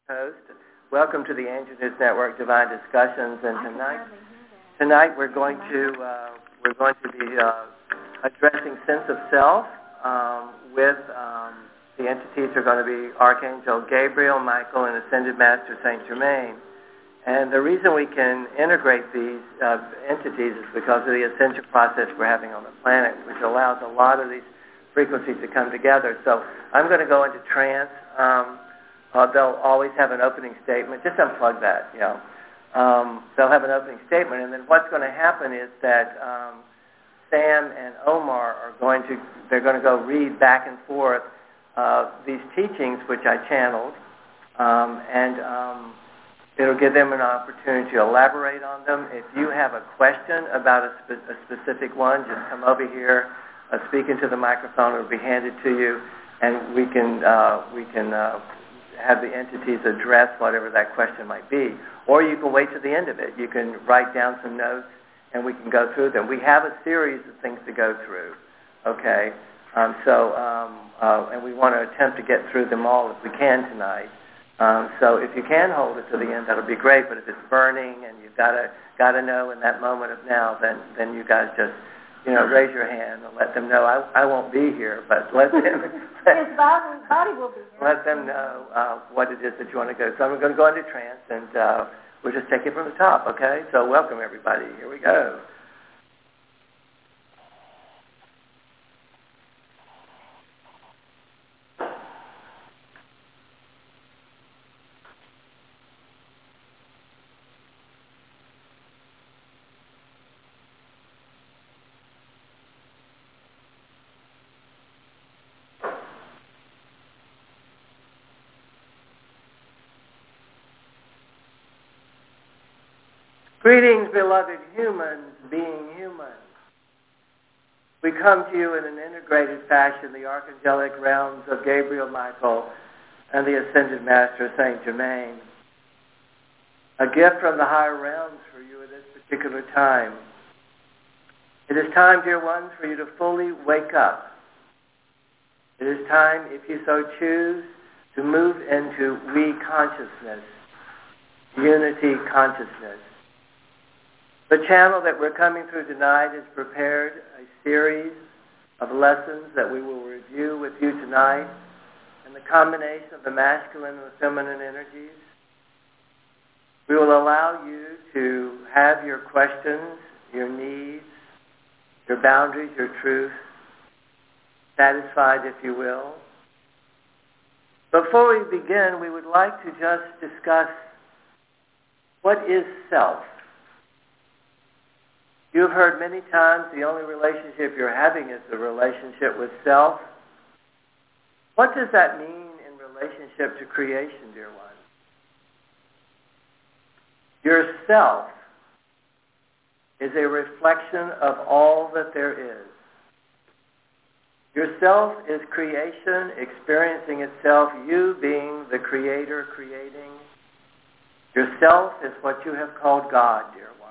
Host. Welcome to the Angel News Network Divine Discussions, and tonight we're going to be addressing sense of self with the entities are going to be Archangel Gabriel, Michael, and Ascended Master Saint Germain. And the reason we can integrate these entities is because of the ascension process we're having on the planet, which allows a lot of these frequencies to come together. So I'm going to go into trance. They'll always have an opening statement. Just unplug that, They'll have an opening statement, and then what's going to happen is that Sam and Omar are going to go read back and forth these teachings which I channeled, and it'll give them an opportunity to elaborate on them. If you have a question about a specific one, just come over here, speak into the microphone. It will be handed to you, and we can have the entities address whatever that question might be. Or you can wait to the end of it. You can write down some notes, and we can go through them. We have a series of things to go through, okay? And we want to attempt to get through them all if we can tonight. So if you can hold it to the end, that'll be great. But if it's burning and you've got to know in that moment of now, then you guys just raise your hand and let them know. I won't be here, but let them. His body will be here. Let them know what it is that you want to go. So I'm going to go into trance, and we'll just take it from the top, okay? So welcome, everybody. Here we go. Greetings, beloved humans, being human. We come to you in an integrated fashion, the archangelic realms of Gabriel, Michael, and the Ascended Master, Saint Germain. A gift from the higher realms for you at this particular time. It is time, dear ones, for you to fully wake up. It is time, if you so choose, to move into we-consciousness, unity consciousness. The channel that we're coming through tonight has prepared a series of lessons that we will review with you tonight, and the combination of the masculine and the feminine energies. We will allow you to have your questions, your needs, your boundaries, your truth satisfied, if you will. Before we begin, we would like to just discuss what is self. You've heard many times the only relationship you're having is the relationship with self. What does that mean in relationship to creation, dear one? Yourself is a reflection of all that there is. Yourself is creation experiencing itself, you being the creator creating. Yourself is what you have called God, dear one.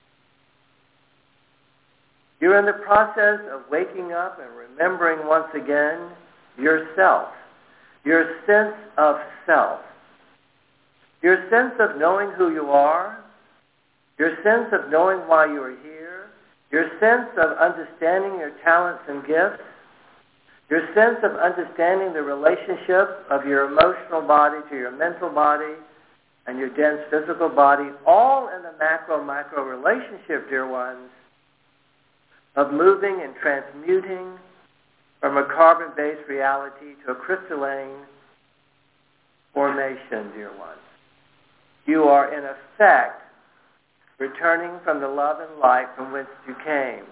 You're in the process of waking up and remembering once again yourself, your sense of self, your sense of knowing who you are, your sense of knowing why you are here, your sense of understanding your talents and gifts, your sense of understanding the relationship of your emotional body to your mental body and your dense physical body, all in the macro-micro relationship, dear ones, of moving and transmuting from a carbon-based reality to a crystalline formation, dear ones. You are, in effect, returning from the love and light from whence you came.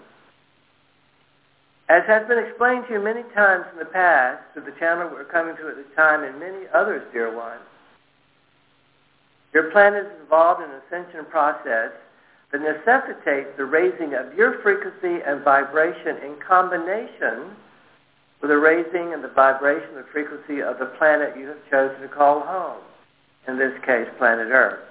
As has been explained to you many times in the past, through the channel we're coming to at this time, and many others, dear ones, your planet is involved in an ascension process that necessitates the raising of your frequency and vibration in combination with the raising and the vibration and frequency of the planet you have chosen to call home, in this case, planet Earth.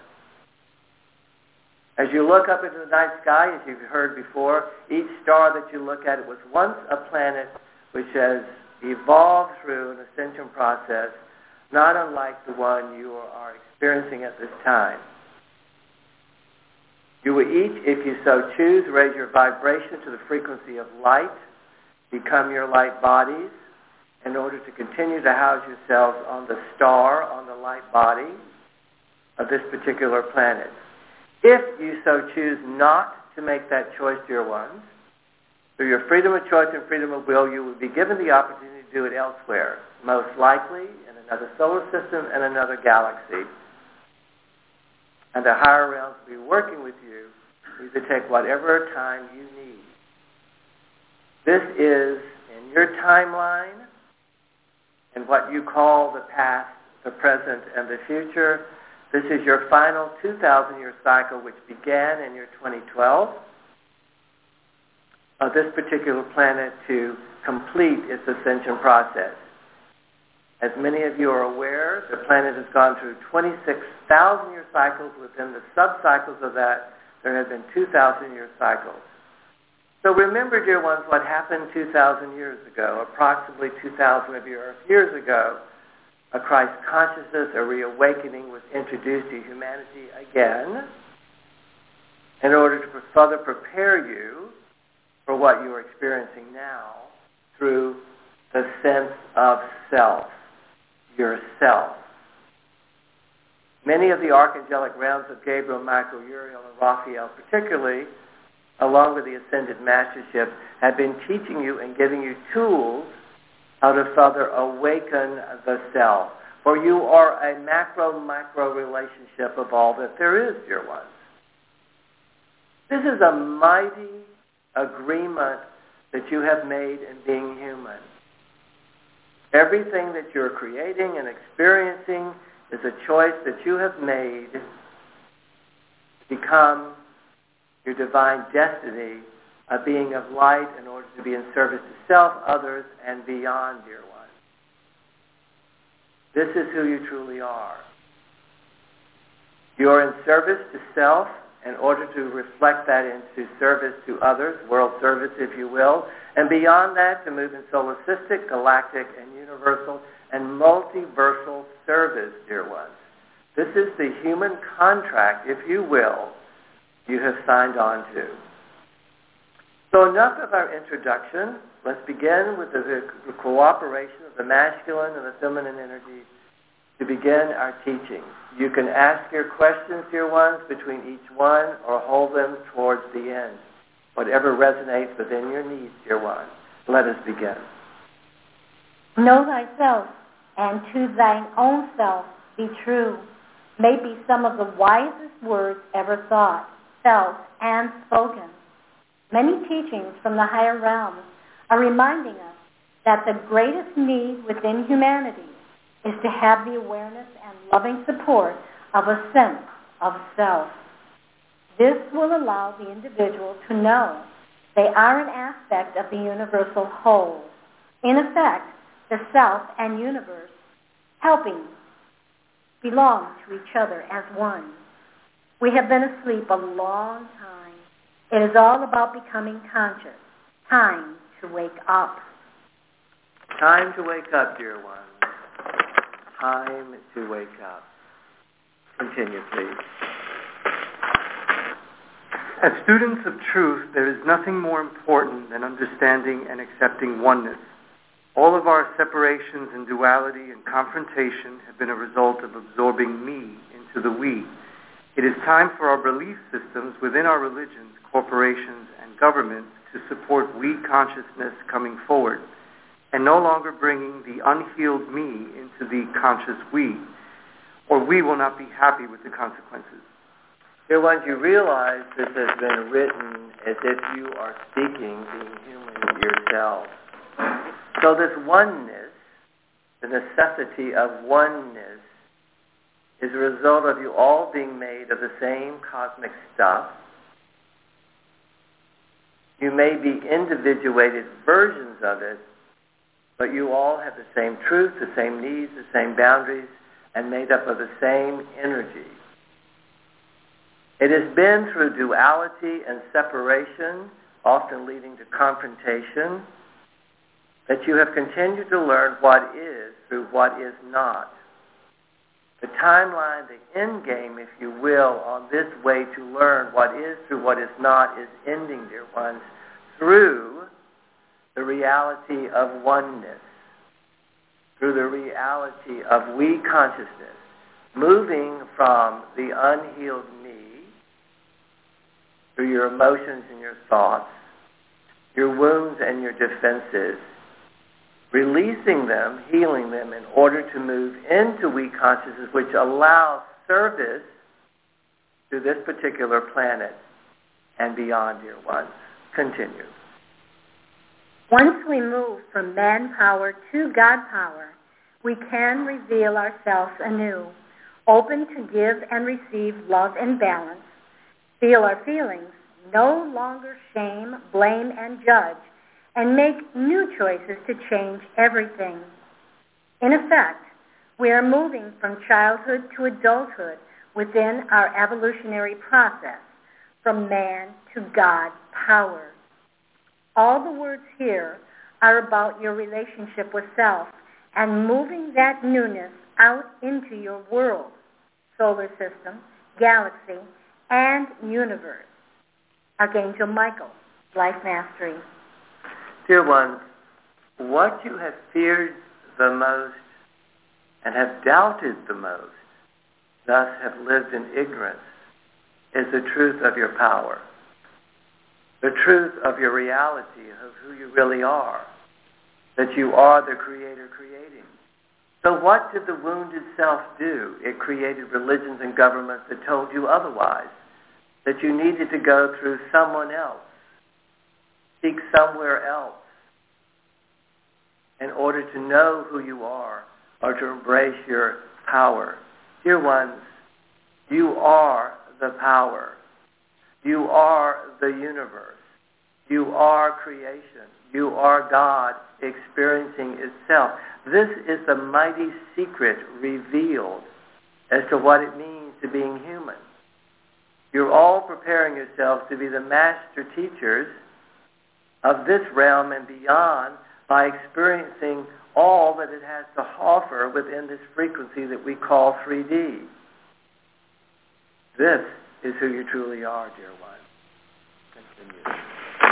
As you look up into the night sky, as you've heard before, each star that you look at, it was once a planet which has evolved through an ascension process not unlike the one you are experiencing at this time. You will each, if you so choose, raise your vibration to the frequency of light, become your light bodies, in order to continue to house yourselves on the star, on the light body of this particular planet. If you so choose not to make that choice, dear ones, through your freedom of choice and freedom of will, you will be given the opportunity to do it elsewhere, most likely in another solar system and another galaxy. And the higher realms will be working with you for you to take whatever time you need. This is, in your timeline, in what you call the past, the present, and the future, this is your final 2,000-year cycle, which began in your 2012, of this particular planet to complete its ascension process. As many of you are aware, the planet has gone through 26,000-year cycles. Within the sub-cycles of that, there have been 2,000-year cycles. So remember, dear ones, what happened 2,000 years ago. Approximately 2,000 of your Earth years ago, a Christ consciousness, a reawakening was introduced to humanity again in order to further prepare you for what you are experiencing now through the sense of self, yourself. Many of the archangelic realms of Gabriel, Michael, Uriel, and Raphael particularly, along with the Ascended Mastership, have been teaching you and giving you tools how to further awaken the self. For you are a macro-micro relationship of all that there is, dear ones. This is a mighty agreement that you have made in being human. Everything that you're creating and experiencing is a choice that you have made to become your divine destiny, a being of light in order to be in service to self, others, and beyond, dear ones. This is who you truly are. You are in service to self in order to reflect that into service to others, world service, if you will, and beyond that to move in solipsistic, galactic, and universal, and multiversal service, dear ones. This is the human contract, if you will, you have signed on to. So enough of our introduction. Let's begin with the cooperation of the masculine and the feminine energy to begin our teaching. You can ask your questions, dear ones, between each one, or hold them towards the end. Whatever resonates within your needs, dear ones. Let us begin. Know thyself, and to thine own self be true, may be some of the wisest words ever thought, felt, and spoken. Many teachings from the higher realms are reminding us that the greatest need within humanity is to have the awareness and loving support of a sense of self. This will allow the individual to know they are an aspect of the universal whole. In effect, the self and universe helping belong to each other as one. We have been asleep a long time. It is all about becoming conscious. Time to wake up. Time to wake up, dear ones. Time to wake up. Continue, please. As students of truth, there is nothing more important than understanding and accepting oneness. All of our separations and duality and confrontation have been a result of absorbing me into the we. It is time for our belief systems within our religions, corporations, and governments to support we consciousness coming forward, and no longer bringing the unhealed me into the conscious we, or we will not be happy with the consequences. Dear ones, you realize this has been written as if you are speaking, being human yourself. So this oneness, the necessity of oneness, is a result of you all being made of the same cosmic stuff. You may be individuated versions of it, but you all have the same truth, the same needs, the same boundaries, and made up of the same energy. It has been through duality and separation, often leading to confrontation, that you have continued to learn what is through what is not. the timeline, the end game, if you will, on this way to learn what is through what is not is ending, dear ones, through the reality of oneness, through the reality of we consciousness, moving from the unhealed me through your emotions and your thoughts, your wounds and your defenses, releasing them, healing them in order to move into we consciousness, which allows service to this particular planet and beyond, dear ones. Continue. Once we move from man-power to God-power, we can reveal ourselves anew, open to give and receive love and balance, feel our feelings, no longer shame, blame, and judge, and make new choices to change everything. In effect, we are moving from childhood to adulthood within our evolutionary process, from man to God power. All the words here are about your relationship with self and moving that newness out into your world, solar system, galaxy, and universe. Archangel Michael, Life Mastery. Dear ones, what you have feared the most and have doubted the most, thus have lived in ignorance, is the truth of your power, the truth of your reality, of who you really are, that you are the Creator creating. So what did the wounded self do? It created religions and governments that told you otherwise, that you needed to go through someone else, seek somewhere else, in order to know who you are or to embrace your power. Dear ones, you are the power. You are the universe. You are creation. You are God experiencing itself. This is the mighty secret revealed as to what it means to being human. You're all preparing yourselves to be the master teachers of this realm and beyond by experiencing all that it has to offer within this frequency that we call 3D. This is who you truly are, dear one. Continue.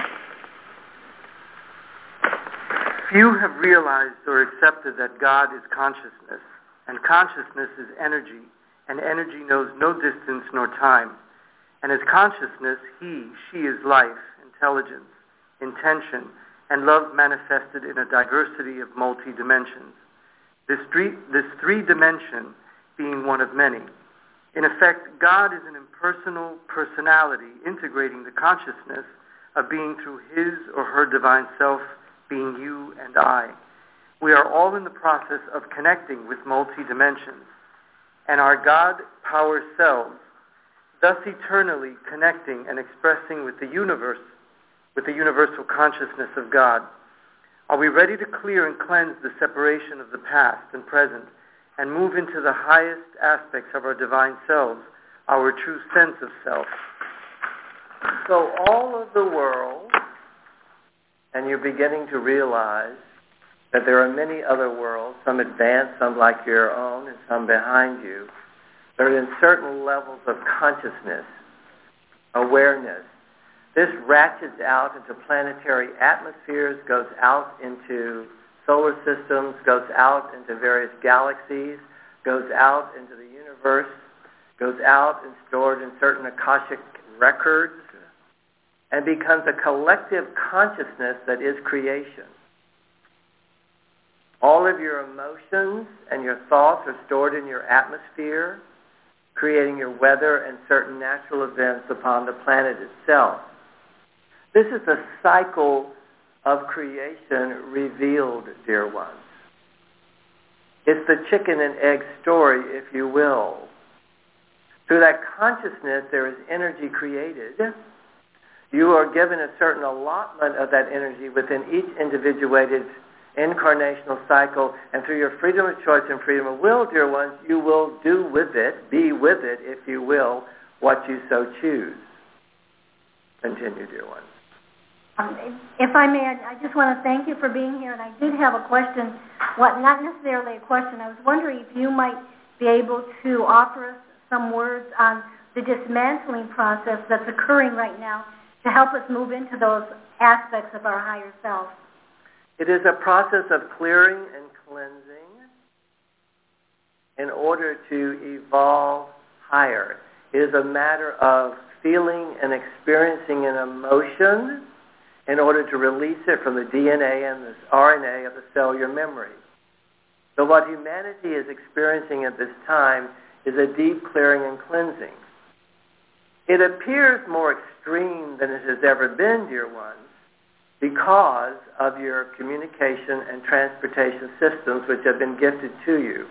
Few have realized or accepted that God is consciousness, and consciousness is energy, and energy knows no distance nor time. And as consciousness, she is life, intelligence, intention, and love manifested in a diversity of multi-dimensions. This three-dimension being one of many. In effect, God is an impersonal personality integrating the consciousness of being through his or her divine self, being you and I. We are all in the process of connecting with multi-dimensions, and our God power selves, thus eternally connecting and expressing with the universe, with the universal consciousness of God. Are we ready to clear and cleanse the separation of the past and present and move into the highest aspects of our divine selves, our true sense of self? So all of the world, and you're beginning to realize that there are many other worlds, some advanced, some like your own, and some behind you, that are in certain levels of consciousness, awareness. This ratchets out into planetary atmospheres, goes out into solar systems, goes out into various galaxies, goes out into the universe, goes out and stored in certain Akashic records, and becomes a collective consciousness that is creation. All of your emotions and your thoughts are stored in your atmosphere, creating your weather and certain natural events upon the planet itself. This is a cycle of creation revealed, dear ones. It's the chicken and egg story, if you will. Through that consciousness, there is energy created. You are given a certain allotment of that energy within each individuated incarnational cycle, and through your freedom of choice and freedom of will, dear ones, you will do with it, be with it, if you will, what you so choose. Continue, dear ones. If I may, I just want to thank you for being here, and I did have a question. Not necessarily a question. I was wondering if you might be able to offer us some words on the dismantling process that's occurring right now to help us move into those aspects of our higher self? It is a process of clearing and cleansing in order to evolve higher. It is a matter of feeling and experiencing an emotion in order to release it from the DNA and the RNA of the cellular memory. So what humanity is experiencing at this time is a deep clearing and cleansing. It appears more extreme than it has ever been, dear ones, because of your communication and transportation systems which have been gifted to you.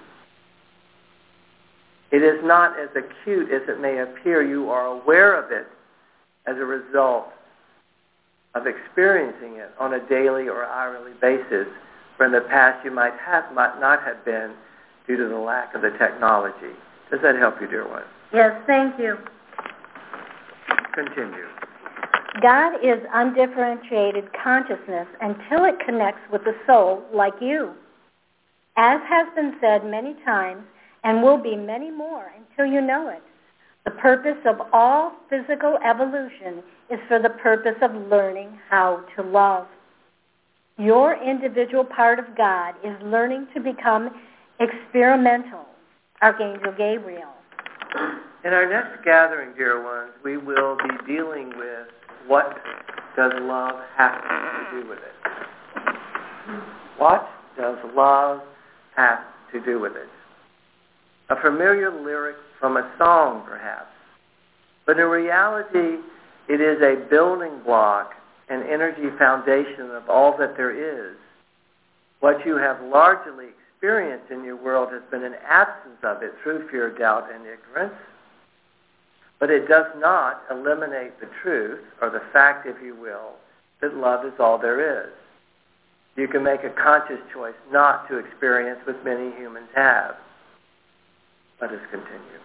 It is not as acute as it may appear. You are aware of it as a result of experiencing it on a daily or hourly basis, where in the past you might not have been due to the lack of the technology. Does that help you, dear one? Yes, thank you. Continue. God is undifferentiated consciousness until it connects with the soul like you. As has been said many times, and will be many more until you know it, the purpose of all physical evolution is for the purpose of learning how to love. Your individual part of God is learning to become experimental, Archangel Gabriel. In our next gathering, dear ones, we will be dealing with what does love have to do with it. What does love have to do with it? A familiar lyric from a song, perhaps. But in reality, it is a building block, an energy foundation of all that there is. What you have largely experienced in your world has been an absence of it through fear, doubt, and ignorance. But it does not eliminate the truth, or the fact, if you will, that love is all there is. You can make a conscious choice not to experience what many humans have. Let us continue.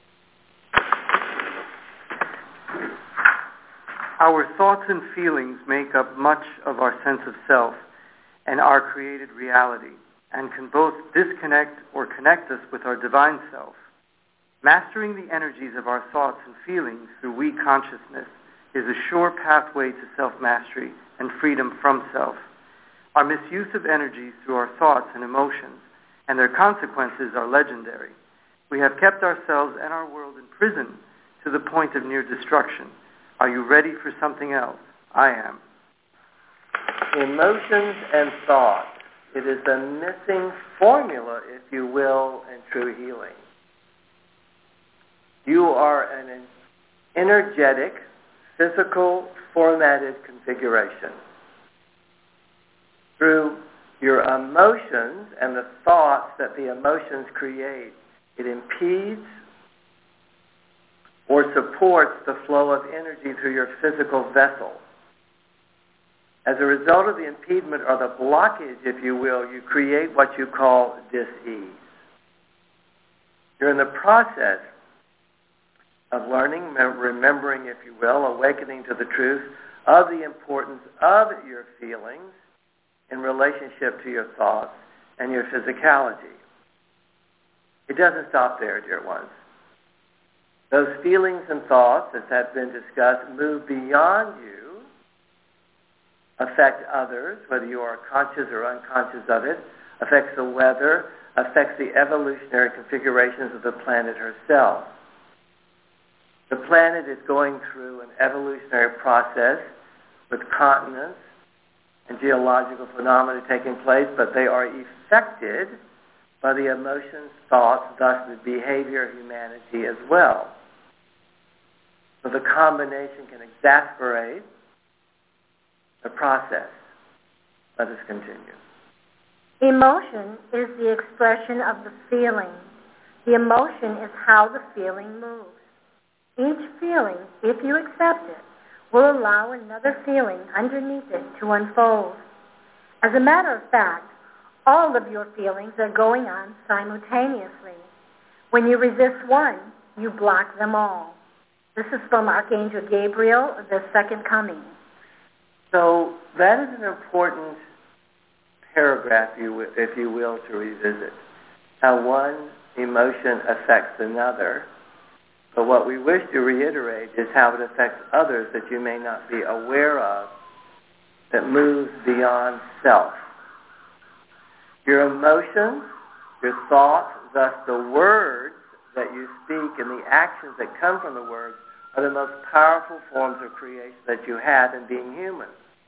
Our thoughts and feelings make up much of our sense of self and our created reality, and can both disconnect or connect us with our divine self. Mastering the energies of our thoughts and feelings through we consciousness is a sure pathway to self-mastery and freedom from self. Our misuse of energies through our thoughts and emotions and their consequences are legendary. We have kept ourselves and our world in prison to the point of near destruction. Are you ready for something else? I am. Emotions and thoughts. It is a missing formula, if you will, in true healing. You are an energetic, physical, formatted configuration. Through your emotions and the thoughts that the emotions create, it impedes or supports the flow of energy through your physical vessel. As a result of the impediment or the blockage, if you will, you create what you call dis-ease. You're in the process of learning, remembering, if you will, awakening to the truth of the importance of your feelings in relationship to your thoughts and your physicality. It doesn't stop there, dear ones. Those feelings and thoughts, as have been discussed, move beyond you, affect others, whether you are conscious or unconscious of it, affects the weather, affects the evolutionary configurations of the planet herself. The planet is going through an evolutionary process with continents and geological phenomena taking place, but they are affected by the emotions, thoughts, thus the behavior of humanity as well. So the combination can exasperate the process. Let us continue. Emotion is the expression of the feeling. The emotion is how the feeling moves. Each feeling, if you accept it, will allow another feeling underneath it to unfold. As a matter of fact, all of your feelings are going on simultaneously. When you resist one, you block them all. This is from Archangel Gabriel, the second coming. So that is an important paragraph, if you will, to revisit. How one emotion affects another. But what we wish to reiterate is how it affects others that you may not be aware of, that moves beyond self. Your emotions, your thoughts, thus the words that you speak and the actions that come from the words are the most powerful forms of creation that you have in being human.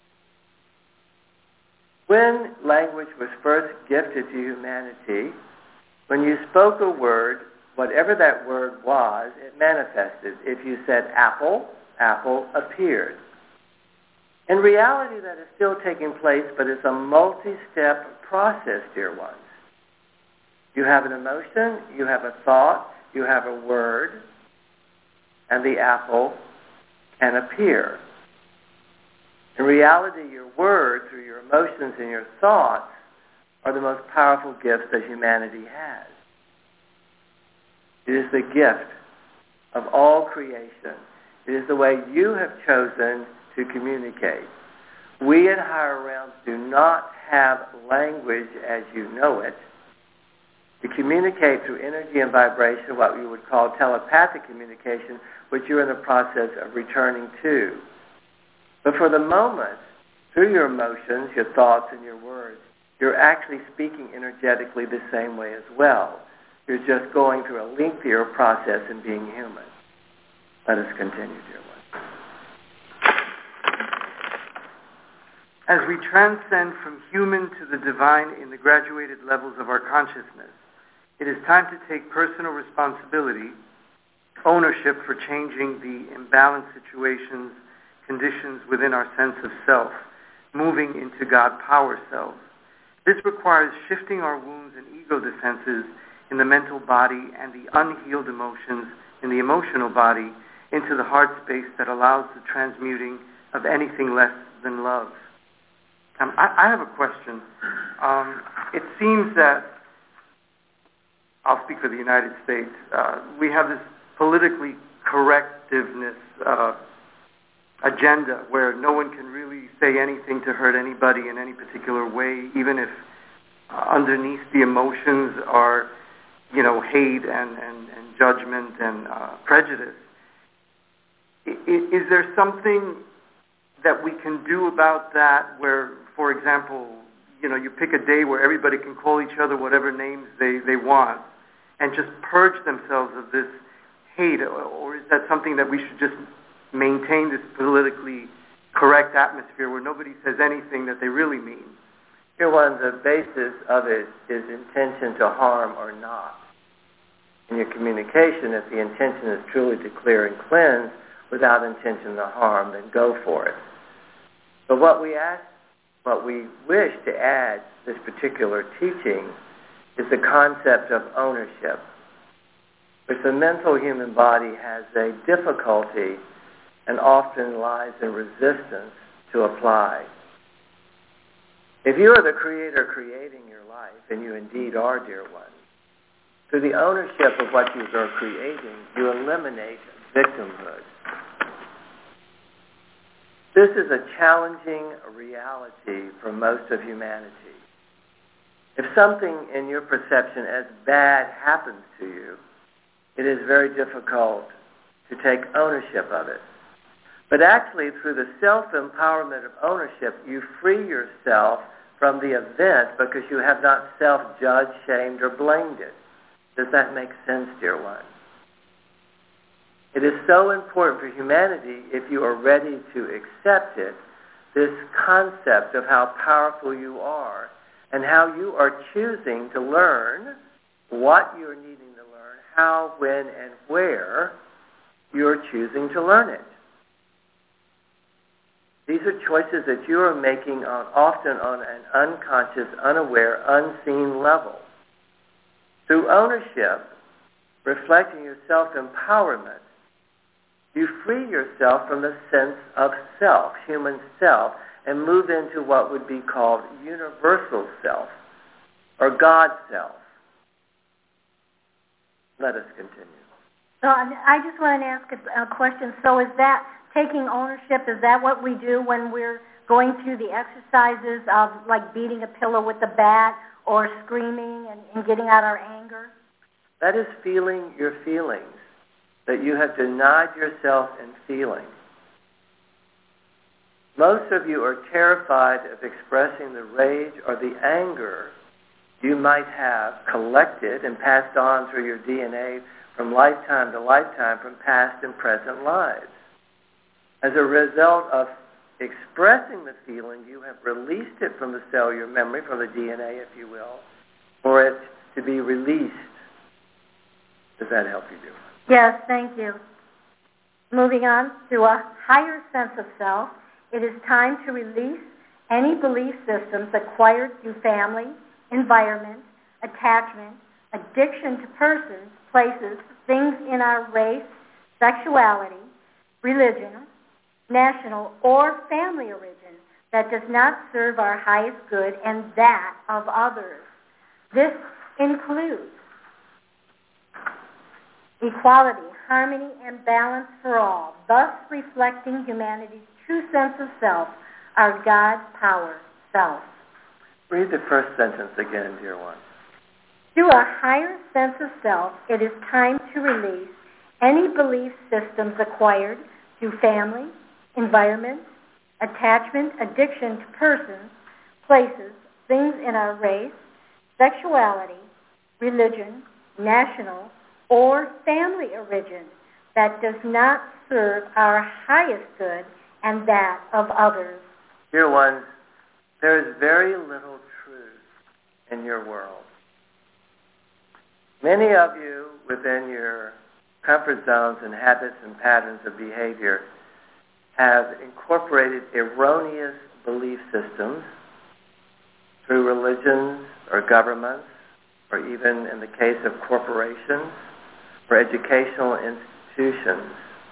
When language was first gifted to humanity, when you spoke a word, whatever that word was, it manifested. If you said apple, apple appeared. In reality, that is still taking place, but it's a multi-step process, dear ones. You have an emotion, you have a thought, you have a word, and the apple can appear. In reality, your words or your emotions and your thoughts are the most powerful gifts that humanity has. It is the gift of all creation. It is the way you have chosen to communicate. We in higher realms do not have language as you know it. To communicate through energy and vibration, what we would call telepathic communication, which you're in the process of returning to. But for the moment, through your emotions, your thoughts, and your words, you're actually speaking energetically the same way as well. You're just going through a lengthier process in being human. Let us continue, dear ones. As we transcend from human to the divine in the graduated levels of our consciousness, it is time to take personal responsibility, ownership for changing the imbalanced situations, conditions within our sense of self, moving into God Power Self. This requires shifting our wounds and ego defenses in the mental body and the unhealed emotions in the emotional body into the heart space that allows the transmuting of anything less than love. I have a question. It seems that, I'll speak for the United States, we have this politically correctiveness agenda where no one can really say anything to hurt anybody in any particular way, even if underneath the emotions are, hate and judgment and prejudice. Is there something that we can do about that where, for example, you pick a day where everybody can call each other whatever names they want and just purge themselves of this hate? Or is that something that we should just maintain this politically correct atmosphere where nobody says anything that they really mean? Here, one, the basis of it is intention to harm or not. In your communication, if the intention is truly to clear and cleanse without intention to harm, then go for it. But what we wish to add to this particular teaching is the concept of ownership, which the mental human body has a difficulty and often lies in resistance to apply. If you are the creator creating your life, and you indeed are, dear one, through the ownership of what you are creating, you eliminate victimhood. This is a challenging reality for most of humanity. If something in your perception as bad happens to you, it is very difficult to take ownership of it. But actually, through the self-empowerment of ownership, you free yourself from the event because you have not self-judged, shamed, or blamed it. Does that make sense, dear one? It is so important for humanity, if you are ready to accept it, this concept of how powerful you are and how you are choosing to learn what you are needing to learn, how, when, and where you are choosing to learn it. These are choices that you are making often on an unconscious, unaware, unseen level. Through ownership, reflecting your self-empowerment, you free yourself from the sense of self, human self, and move into what would be called universal self, or God self. Let us continue. So I just want to ask a question. So is that taking ownership, is that what we do when we're going through the exercises of like beating a pillow with a bat or screaming and getting out our anger? That is feeling your feelings that you have denied yourself in feeling. Most of you are terrified of expressing the rage or the anger you might have collected and passed on through your DNA from lifetime to lifetime from past and present lives. As a result of expressing the feeling, you have released it from the cellular memory, from the DNA, if you will, for it to be released. Does that help you, dear? Yes, thank you. Moving on to a higher sense of self, it is time to release any belief systems acquired through family, environment, attachment, addiction to persons, places, things in our race, sexuality, religion, national, or family origin that does not serve our highest good and that of others. This includes equality, harmony, and balance for all, thus reflecting humanity's true sense of self, our God power self. Read the first sentence again, dear one. Through a higher sense of self, it is time to release any belief systems acquired through family, environment, attachment, addiction to persons, places, things in our race, sexuality, religion, national, or family origin that does not serve our highest good and that of others. Dear ones, there is very little truth in your world. Many of you within your comfort zones and habits and patterns of behavior have incorporated erroneous belief systems through religions or governments, or even in the case of corporations or educational institutions.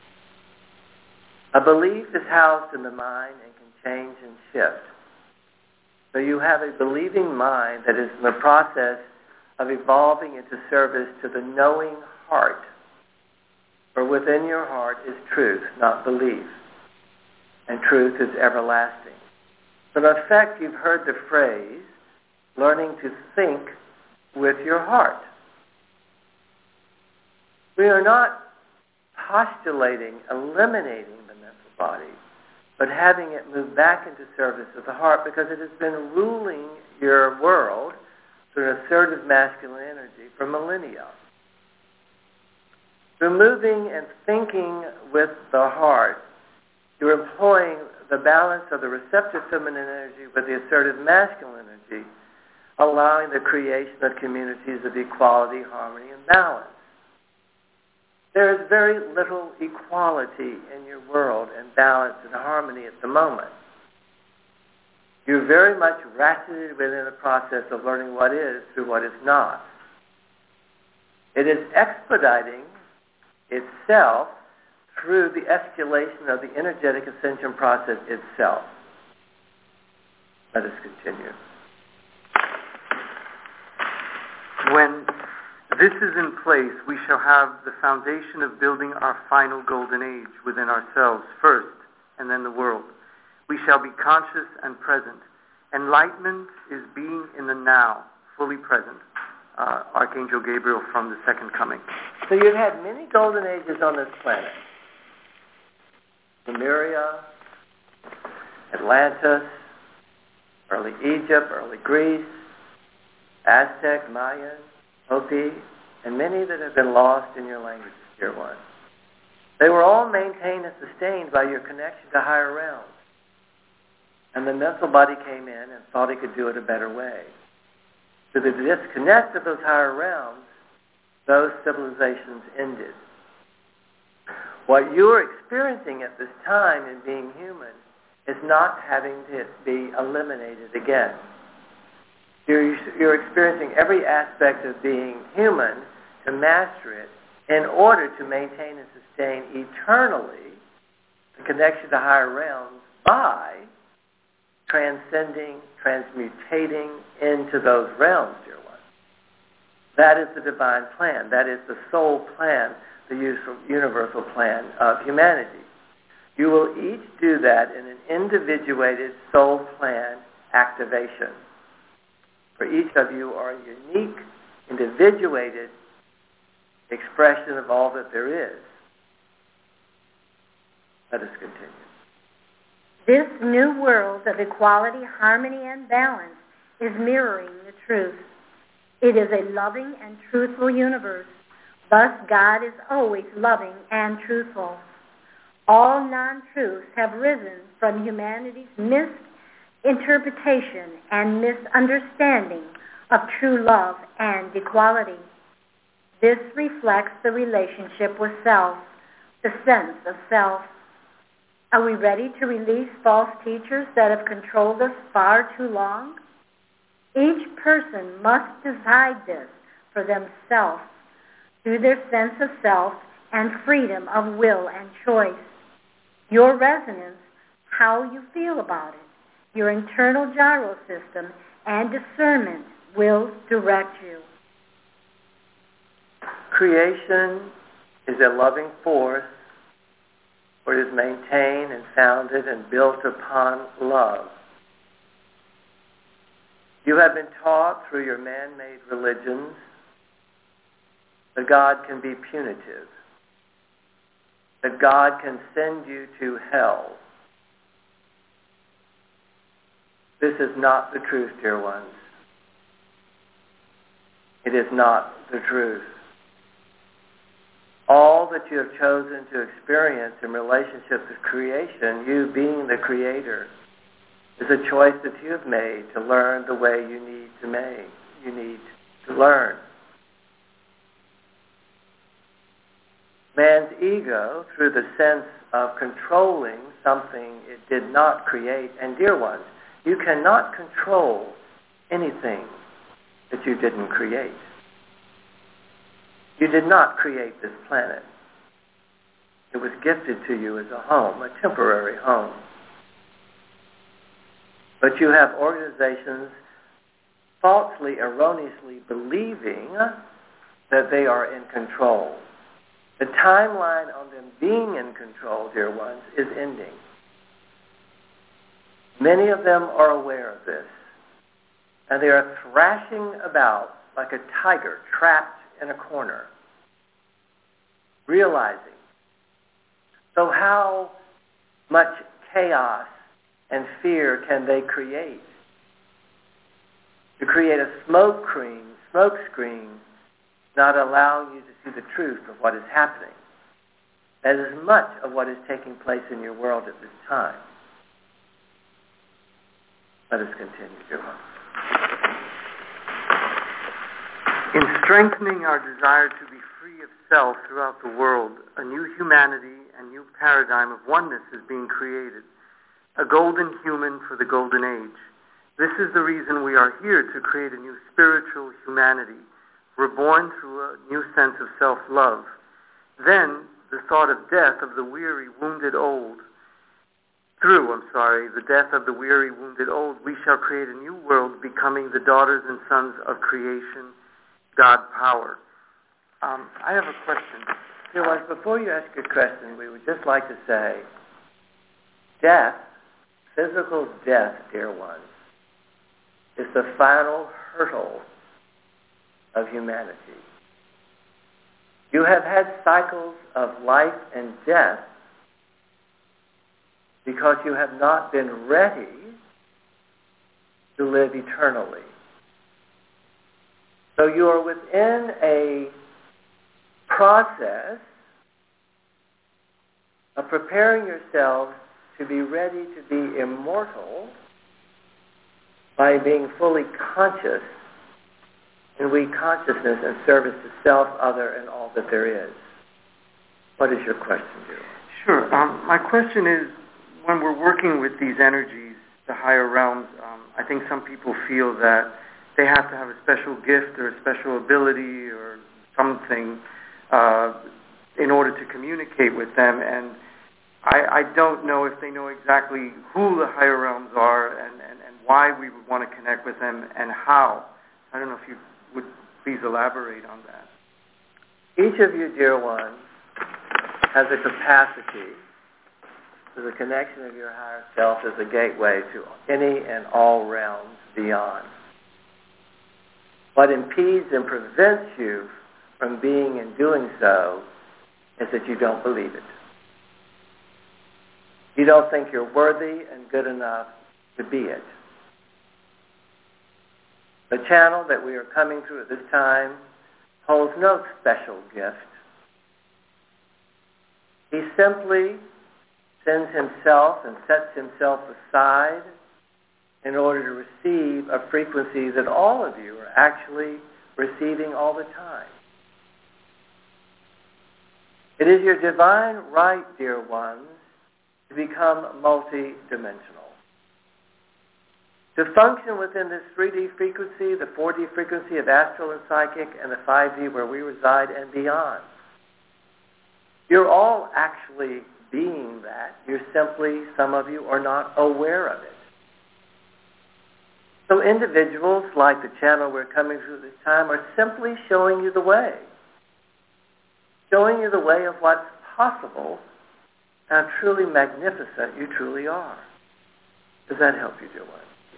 A belief is housed in the mind and can change and shift. So you have a believing mind that is in the process of evolving into service to the knowing heart. For within your heart is truth, not belief. And truth is everlasting. So in effect, you've heard the phrase, learning to think with your heart. We are not postulating eliminating the mental body, but having it move back into service of the heart because it has been ruling your world through an assertive masculine energy for millennia. Through moving and thinking with the heart, you're employing the balance of the receptive feminine energy with the assertive masculine energy, allowing the creation of communities of equality, harmony, and balance. There is very little equality in your world and balance and harmony at the moment. You're very much ratcheted within the process of learning what is through what is not. It is expediting itself through the escalation of the energetic ascension process itself. Let us continue. When this is in place, we shall have the foundation of building our final golden age within ourselves first, and then the world. We shall be conscious and present. Enlightenment is being in the now, fully present. Archangel Gabriel from the Second Coming. So you've had many golden ages on this planet. Lemuria, Atlantis, early Egypt, early Greece, Aztec, Mayan, Hopi, and many that have been lost in your languages, dear one. They were all maintained and sustained by your connection to higher realms. And the mental body came in and thought it could do it a better way. To the disconnect of those higher realms, those civilizations ended. What you're experiencing at this time in being human is not having to be eliminated again. You're experiencing every aspect of being human to master it in order to maintain and sustain eternally the connection to higher realms by transcending, transmutating into those realms, dear one. That is the divine plan. That is the soul plan, the universal plan of humanity. You will each do that in an individuated soul plan activation. For each of you are a unique, individuated expression of all that there is. Let us continue. This new world of equality, harmony, and balance is mirroring the truth. It is a loving and truthful universe. Thus, God is always loving and truthful. All non-truths have risen from humanity's misinterpretation and misunderstanding of true love and equality. This reflects the relationship with self, the sense of self. Are we ready to release false teachers that have controlled us far too long? Each person must decide this for themselves through their sense of self and freedom of will and choice. Your resonance, how you feel about it, your internal gyro system, and discernment will direct you. Creation is a loving force, for it is maintained and founded and built upon love. You have been taught through your man-made religions that God can be punitive, that God can send you to hell. This is not the truth, dear ones. It is not the truth. All that you have chosen to experience in relationship to creation, you being the creator, is a choice that you have made to learn the way you need to learn. Man's ego, through the sense of controlling something it did not create, and dear ones, you cannot control anything that you didn't create. You did not create this planet. It was gifted to you as a home, a temporary home. But you have organizations falsely, erroneously believing that they are in control. The timeline on them being in control, dear ones, is ending. Many of them are aware of this, and they are thrashing about like a tiger trapped in a corner, realizing. So how much chaos and fear can they create? To create a smoke screen, not allowing you to see the truth of what is happening. That is much of what is taking place in your world at this time. Let us continue, dear one. In strengthening our desire to be free of self throughout the world, a new humanity and new paradigm of oneness is being created, a golden human for the golden age. This is the reason we are here, to create a new spiritual humanity, reborn through a new sense of self-love. Then, the thought of death of the weary, wounded old, the death of the weary, wounded old, we shall create a new world, becoming the daughters and sons of creation, God power. I have a question. Dear ones, before you ask your question, we would just like to say, death, physical death, dear ones, is the final hurdle of humanity. You have had cycles of life and death because you have not been ready to live eternally. So you are within a process of preparing yourselves to be ready to be immortal by being fully conscious in weak consciousness and service to self, other, and all that there is. What is your question, dear? Sure. My question is, when we're working with these energies, the higher realms, I think some people feel that they have to have a special gift or a special ability or something in order to communicate with them, and I don't know if they know exactly who the higher realms are and why we would want to connect with them and how. I don't know if you would please elaborate on that. Each of you, dear ones, has a capacity to the connection of your higher self as a gateway to any and all realms beyond. What impedes and prevents you from being and doing so is that you don't believe it. You don't think you're worthy and good enough to be it. The channel that we are coming through at this time holds no special gift. He simply sends himself and sets himself aside in order to receive a frequency that all of you are actually receiving all the time. It is your divine right, dear ones, to become multidimensional. To function within this 3D frequency, the 4D frequency of astral and psychic, and the 5D where we reside and beyond. You're all actually being that. You're simply, some of you are not aware of it. So individuals like the channel we're coming through this time are simply showing you the way. Showing you the way of what's possible and how truly magnificent you truly are. Does that help you, dear one?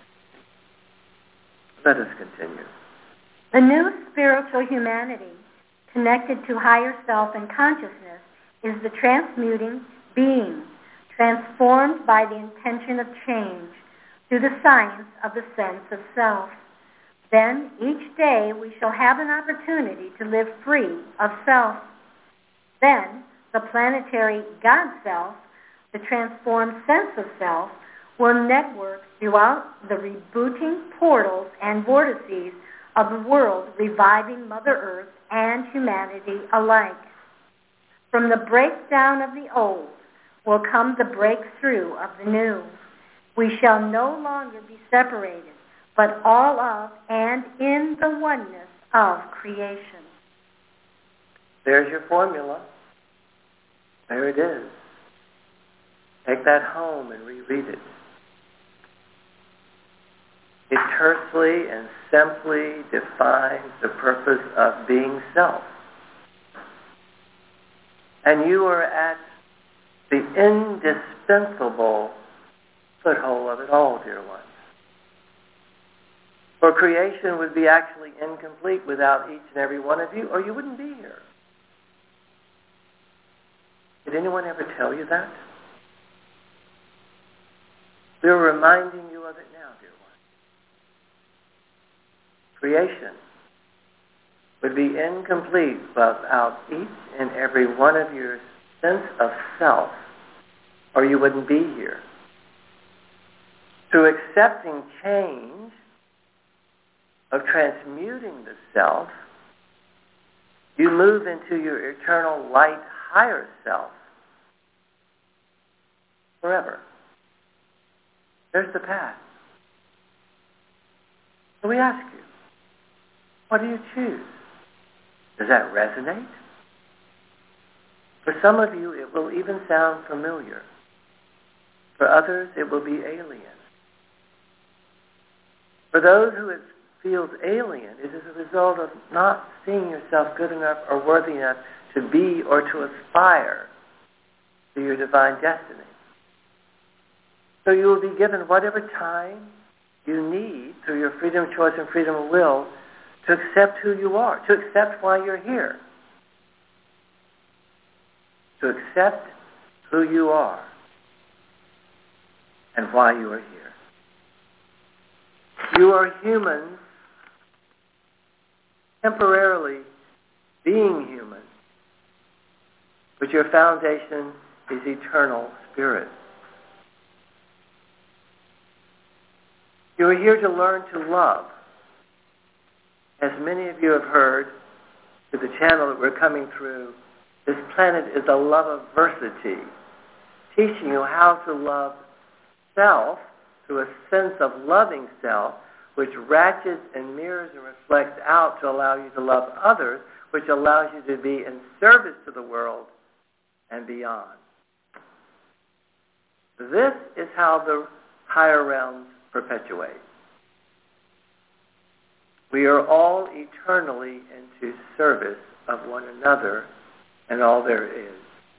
Let us continue. The new spiritual humanity, connected to higher self and consciousness, is the transmuting being, transformed by the intention of change through the science of the sense of self. Then, each day, we shall have an opportunity to live free of self. Then, the planetary God Self, the transformed sense of self, will network throughout the rebooting portals and vortices of the world, reviving Mother Earth and humanity alike. From the breakdown of the old will come the breakthrough of the new. We shall no longer be separated, but all of and in the oneness of creation. There's your formula. There it is. Take that home and reread it. It tersely and simply defines the purpose of being self. And you are at the indispensable foothold of it all, dear ones. For creation would be actually incomplete without each and every one of you, or you wouldn't be here. Did anyone ever tell you that? We're reminding you of it now, dear ones. Creation would be incomplete without each and every one of your sense of self, or you wouldn't be here. Through accepting change, of transmuting the self, you move into your eternal light higher self forever. There's the path. So we ask you, what do you choose? Does that resonate? For some of you, it will even sound familiar. For others, it will be alien. For those who it feels alien, it is a result of not seeing yourself good enough or worthy enough to be or to aspire to your divine destiny. So you will be given whatever time you need through your freedom of choice and freedom of will to accept who you are, to accept why you're here, to accept who you are and why you are here. You are humans temporarily being human, but your foundation is eternal spirit. You are here to learn to love. As many of you have heard through the channel that we're coming through, this planet is a love-aversity, teaching you how to love self through a sense of loving self, which ratchets and mirrors and reflects out to allow you to love others, which allows you to be in service to the world and beyond. This is how the higher realms perpetuate. We are all eternally into service of one another and all there is.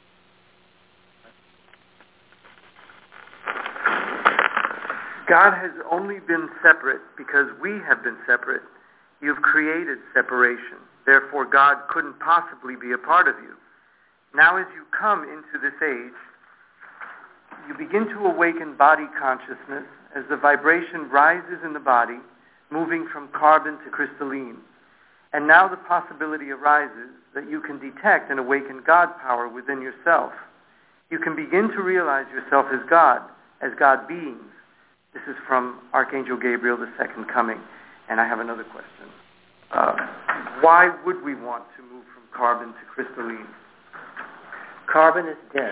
God has only been separate because we have been separate. You've created separation. Therefore, God couldn't possibly be a part of you. Now, as you come into this age, you begin to awaken body consciousness as the vibration rises in the body, moving from carbon to crystalline. And now the possibility arises that you can detect and awaken God power within yourself. You can begin to realize yourself as God beings. This is from Archangel Gabriel, the second coming. And I have another question. Why would we want to move from carbon to crystalline? Carbon is dense.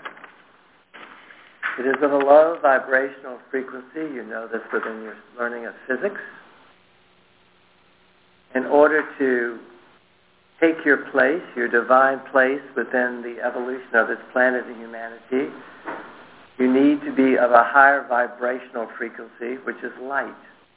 It is of a low vibrational frequency. You know this within your learning of physics. In order to take your place, your divine place within the evolution of this planet and humanity, you need to be of a higher vibrational frequency, which is light.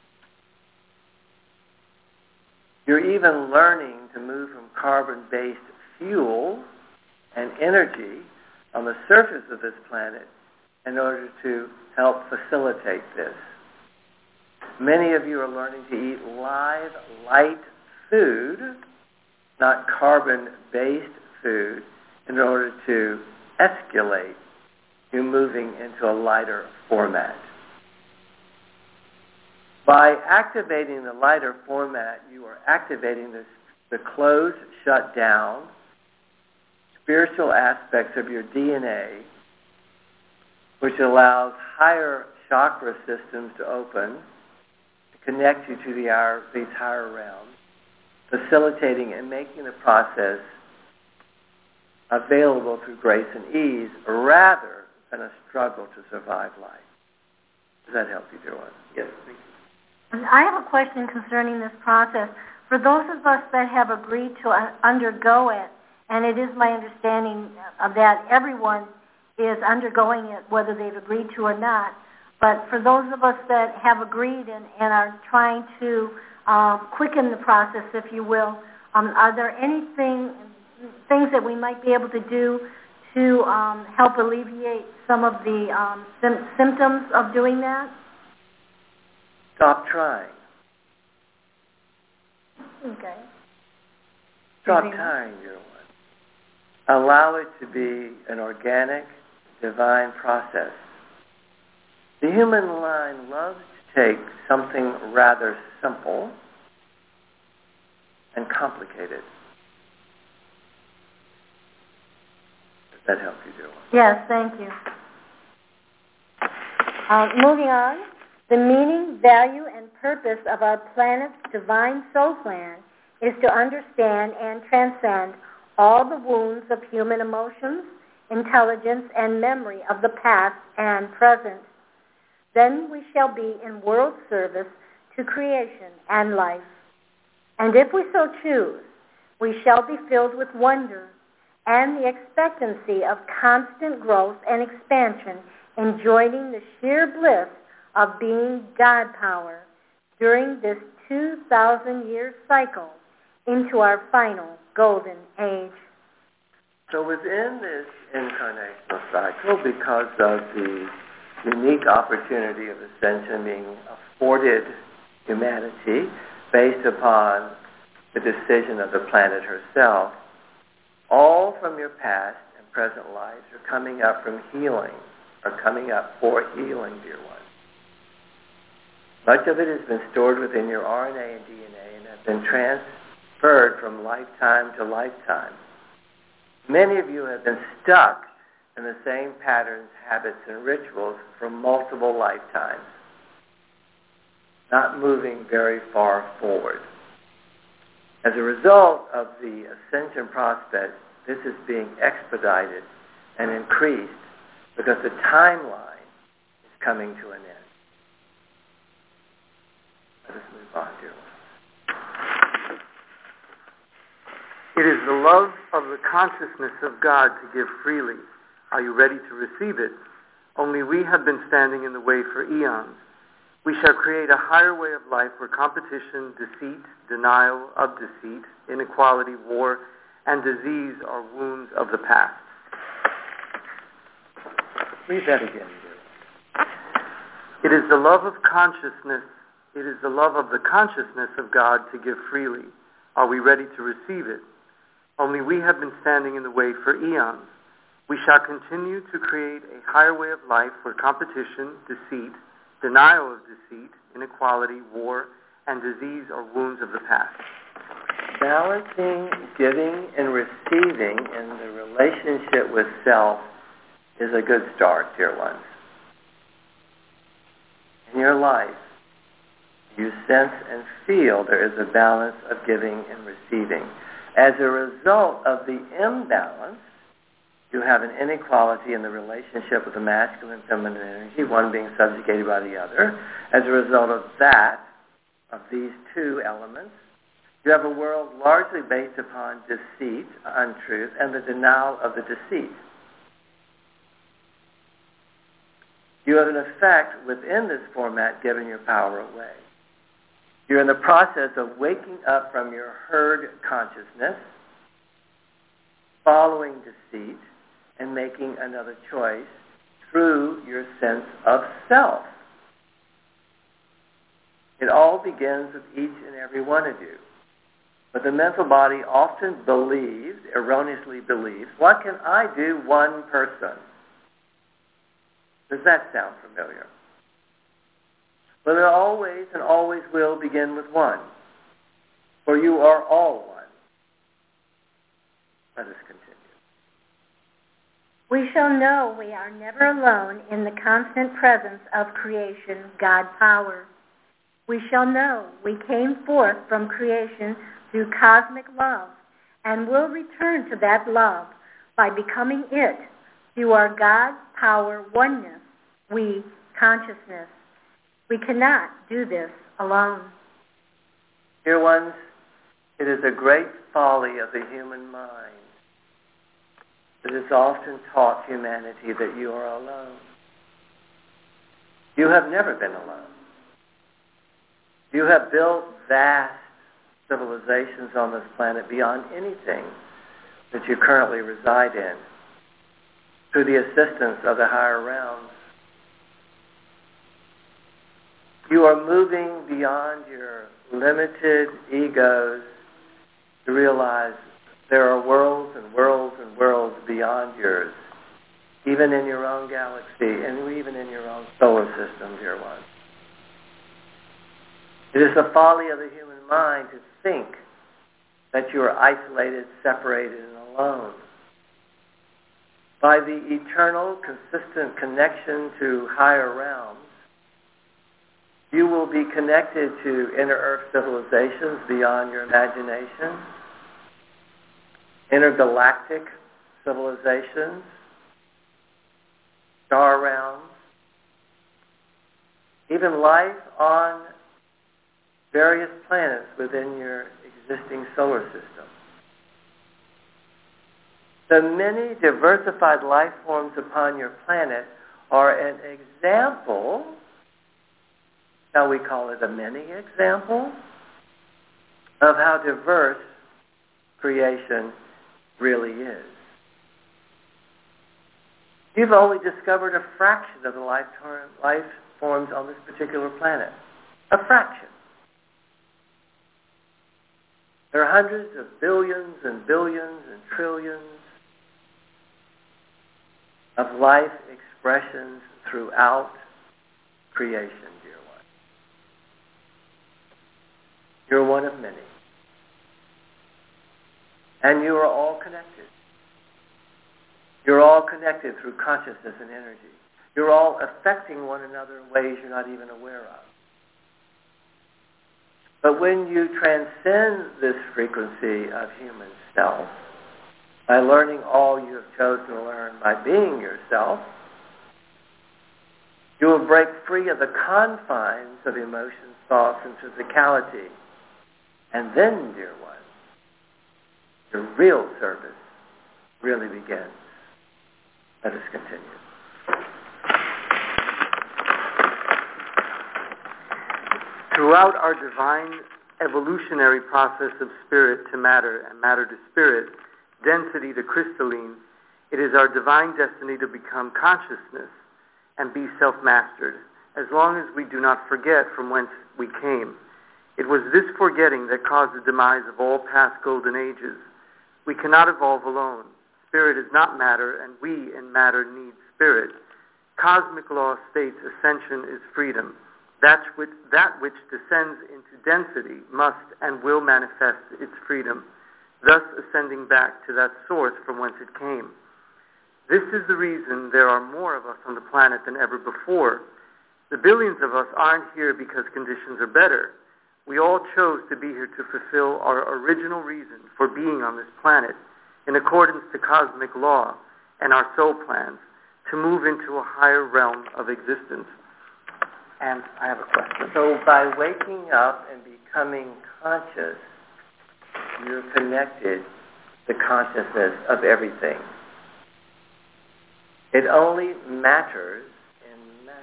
You're even learning to move from carbon-based fuel and energy on the surface of this planet in order to help facilitate this. Many of you are learning to eat live, light food, not carbon-based food, in order to escalate you moving into a lighter format. By activating the lighter format, you are activating the closed, shut down, spiritual aspects of your DNA, which allows higher chakra systems to open, to connect you to these higher realms, facilitating and making the process available through grace and ease rather than a struggle to survive life. Does that help you, dear one? Yes, thank you. I have a question concerning this process. For those of us that have agreed to undergo it, and it is my understanding that everyone is undergoing it, whether they've agreed to or not, but for those of us that have agreed and are trying to quicken the process, if you will, are there things that we might be able to do to help alleviate some of the symptoms of doing that? Stop trying. Okay. Stop trying, dear one. Allow it to be an organic, divine process. The human mind loves to take something rather simple and complicate it. Does that help you, dear one? Yes, thank you. Moving on. The meaning, value, and purpose of our planet's divine soul plan is to understand and transcend all the wounds of human emotions, intelligence, and memory of the past and present. Then we shall be in world service to creation and life. And if we so choose, we shall be filled with wonder and the expectancy of constant growth and expansion, enjoying the sheer bliss of being God power during this 2,000-year cycle into our final golden age. So within this incarnational cycle, because of the unique opportunity of ascension being afforded humanity based upon the decision of the planet herself, all from your past and present lives are coming up from healing, are coming up for healing, dear one. Much of it has been stored within your RNA and DNA and has been transferred from lifetime to lifetime. Many of you have been stuck in the same patterns, habits, and rituals for multiple lifetimes, not moving very far forward. As a result of the ascension process, this is being expedited and increased because the timeline is coming to an end. Let us move on, dear one. It is the love of the consciousness of God to give freely. Are you ready to receive it? Only we have been standing in the way for eons. We shall create a higher way of life where competition, deceit, denial of deceit, inequality, war, and disease are wounds of the past. Read that again, dear. It is the love of consciousness. It is the love of the consciousness of God to give freely. Are we ready to receive it? Only we have been standing in the way for eons. We shall continue to create a higher way of life where competition, deceit, denial of deceit, inequality, war, and disease are wounds of the past. Balancing giving and receiving in the relationship with self is a good start, dear ones. In your life, you sense and feel there is a balance of giving and receiving. As a result of the imbalance, you have an inequality in the relationship with the masculine and feminine energy, one being subjugated by the other. As a result of that, of these two elements, you have a world largely based upon deceit, untruth, and the denial of the deceit. You have, in effect, within this format, given your power away. You're in the process of waking up from your herd consciousness, following deceit, and making another choice through your sense of self. It all begins with each and every one of you. But the mental body often believes, erroneously believes, what can I do one person? Does that sound familiar? Well, it always and always will begin with one. For you are all one. Let us continue. We shall know we are never alone in the constant presence of creation, God power. We shall know we came forth from creation through cosmic love and will return to that love by becoming it through our God power oneness, we consciousness. We cannot do this alone. Dear ones, it is a great folly of the human mind that has often taught humanity that you are alone. You have never been alone. You have built vast civilizations on this planet beyond anything that you currently reside in through the assistance of the higher realms. You are moving beyond your limited egos to realize there are worlds and worlds and worlds beyond yours, even in your own galaxy and even in your own solar system, dear ones. It is the folly of the human mind to think that you are isolated, separated, and alone. By the eternal, consistent connection to higher realms, you will be connected to inner earth civilizations beyond your imagination, intergalactic civilizations, star realms, even life on various planets within your existing solar system. The many diversified life forms upon your planet are an example, shall we call it a mini example, of how diverse creation really is. You've only discovered a fraction of the life forms on this particular planet. A fraction. There are hundreds of billions and billions and trillions of life expressions throughout creation, dear one. You're one of many. And you are all connected. You're all connected through consciousness and energy. You're all affecting one another in ways you're not even aware of. But when you transcend this frequency of human self, by learning all you have chosen to learn by being yourself, you will break free of the confines of emotions, thoughts, and physicality. And then, dear one, your real service really begins. Let us continue. Throughout our divine evolutionary process of spirit to matter and matter to spirit, density to crystalline, it is our divine destiny to become consciousness and be self-mastered, as long as we do not forget from whence we came. It was this forgetting that caused the demise of all past golden ages. We cannot evolve alone. Spirit is not matter, and we in matter need spirit. Cosmic law states ascension is freedom. That which descends into density must and will manifest its freedom, thus ascending back to that source from whence it came. This is the reason there are more of us on the planet than ever before. The billions of us aren't here because conditions are better. We all chose to be here to fulfill our original reason for being on this planet, in accordance to cosmic law and our soul plans, to move into a higher realm of existence. And I have a question. So by waking up and becoming conscious, you're connected to consciousness of everything. It only matters in matter.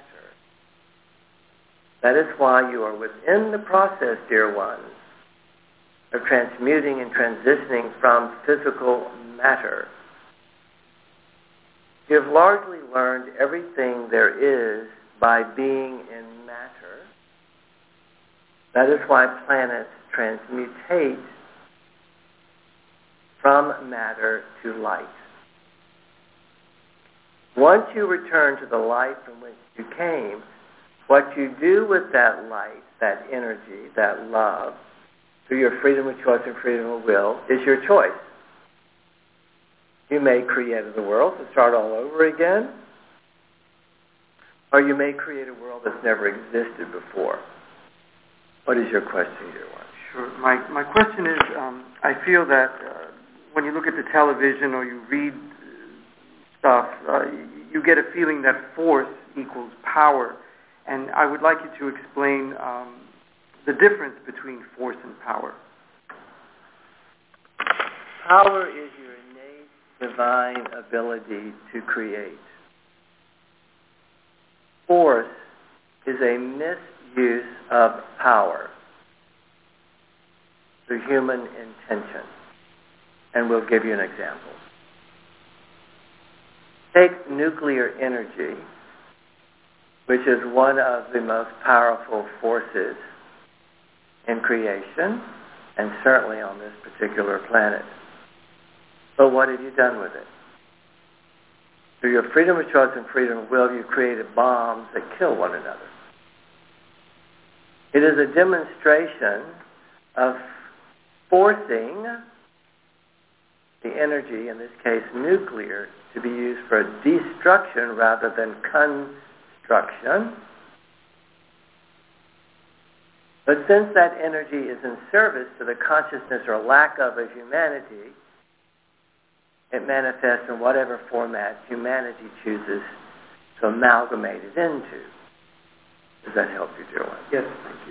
That is why you are within the process, dear ones, of transmuting and transitioning from physical matter. You have largely learned everything there is by being in matter. That is why planets transmutate from matter to light. Once you return to the light from which you came, what you do with that light, that energy, that love, through your freedom of choice and freedom of will, is your choice. You may create the world to start all over again, or you may create a world that's never existed before. What is your question, dear one? Sure. My question is, I feel that when you look at the television or you read stuff, you get a feeling that force equals power. And I would like you to explain the difference between force and power. Power is your innate divine ability to create. Force is a misuse of power through human intention. And we'll give you an example. Take nuclear energy, which is one of the most powerful forces in creation, and certainly on this particular planet. But what have you done with it? Through your freedom of choice and freedom of will, you've created bombs that kill one another. It is a demonstration of forcing the energy, in this case nuclear, to be used for destruction rather than construction. But since that energy is in service to the consciousness or lack of humanity, it manifests in whatever format humanity chooses to amalgamate it into. Does that help you, dear one? Yes, thank you.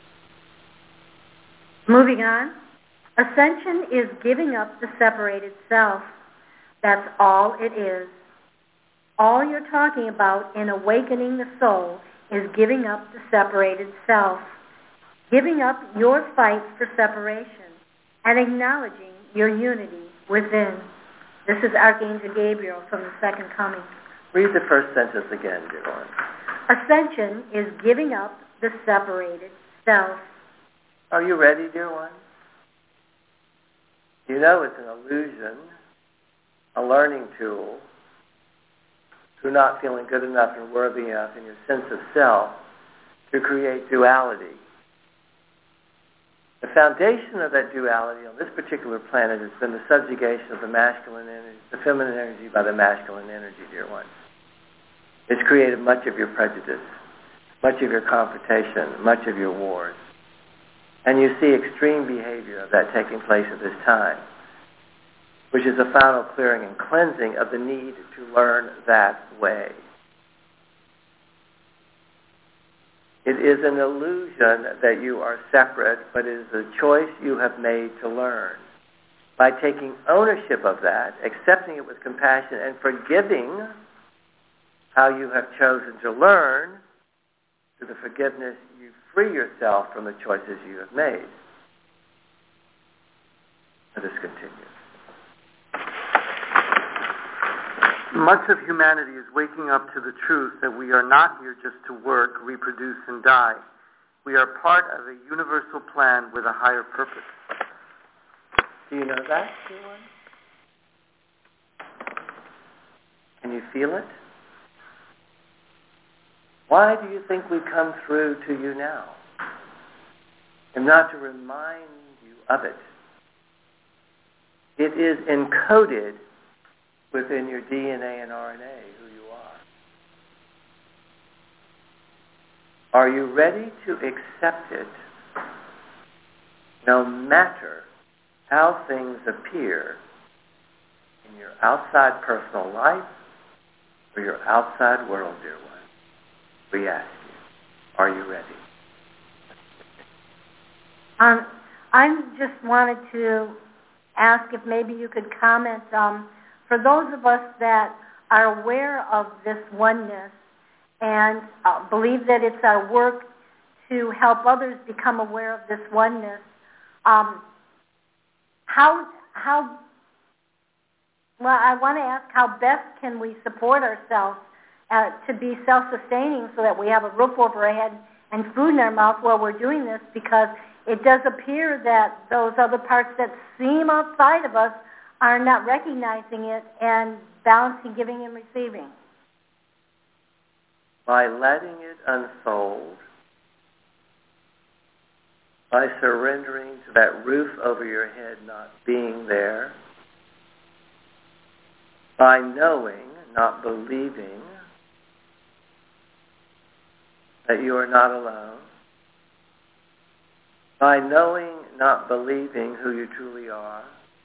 Moving on. Ascension is giving up the separated self. That's all it is. All you're talking about in awakening the soul is giving up the separated self, giving up your fight for separation, and acknowledging your unity within. This is Archangel Gabriel from the Second Coming. Read the first sentence again, dear one. Ascension is giving up the separated self. Are you ready, dear one? You know it's an illusion, a learning tool, through not feeling good enough and worthy enough in your sense of self to create duality. The foundation of that duality on this particular planet has been the subjugation of the masculine energy, the feminine energy by the masculine energy, dear one. It's created much of your prejudice, much of your confrontation, much of your wars. And you see extreme behavior of that taking place at this time, which is a final clearing and cleansing of the need to learn that way. It is an illusion that you are separate, but it is a choice you have made to learn. By taking ownership of that, accepting it with compassion, and forgiving how you have chosen to learn, through the forgiveness, you free yourself from the choices you have made. Let us continue. Much of humanity is waking up to the truth that we are not here just to work, reproduce, and die. We are part of a universal plan with a higher purpose. Do you know that, everyone? Can you feel it? Why do you think we come through to you now? And not to remind you of it. It is encoded within your DNA and RNA who you are. Are you ready to accept it no matter how things appear in your outside personal life or your outside world, dear one? We ask you, are you ready? I just wanted to ask if maybe you could comment, for those of us that are aware of this oneness and believe that it's our work to help others become aware of this oneness, I want to ask how best can we support ourselves to be self-sustaining so that we have a roof over our head and food in our mouth while we're doing this, because it does appear that those other parts that seem outside of us are not recognizing it and balancing, giving and receiving. By letting it unfold, by surrendering to that roof over your head not being there, by knowing, not believing, that you are not alone, by knowing, not believing who you truly are,